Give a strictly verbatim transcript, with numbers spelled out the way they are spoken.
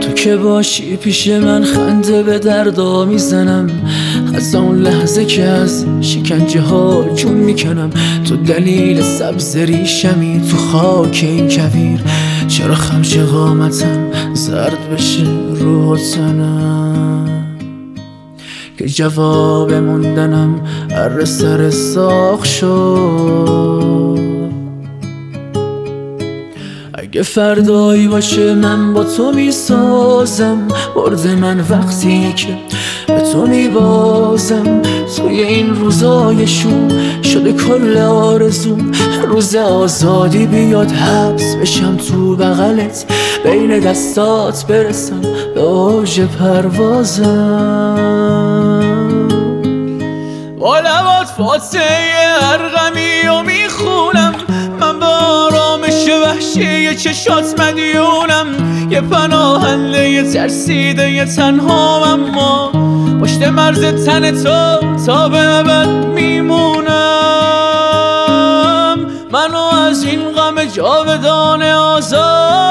تو که باشی پیش من خنده به دردا میزنم، از اون لحظه که از شکنجه ها جون میکنم. تو دلیل سبز ریشمی تو خاک این کویر، چرا خمش قامتم زرد بشه رو تنم، که جواب موندنم اره سر ساخ شد. اگه فردایی باشه من با تو میسازم، برد من وقتی که به تو میبازم. توی این روزای شوم شده کل آرزوم، روز آزادی بیاد حبس بشم تو بغلت، بین دستات برسم به اوج پروازم. با لبات فاتحه ارقمی و میخونم، من به آرامش وحشی چشات مدیونم. یه پناهنده ترسیده یه تنهام، اما پشت مرز تن تو تا به ابد میمونم. منو از این غم جاودانه آزاد